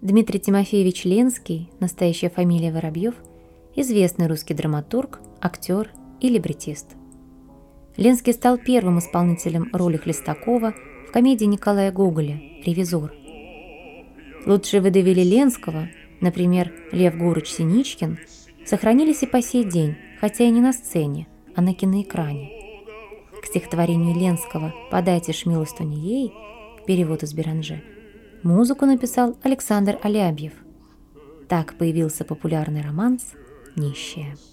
Дмитрий Тимофеевич Ленский, настоящая фамилия Воробьев, известный русский драматург, актер и либретист. Ленский стал первым исполнителем роли Хлестакова в комедии Николая Гоголя «Ревизор». Лучшие выдавили Ленского, например, Лев Гурыч Синичкин, сохранились и по сей день, хотя и не на сцене, а на киноэкране. К стихотворению Ленского «Подайте ж милостыню ей», перевод из Беранже, музыку написал Александр Алябьев. Так появился популярный романс «Нищая».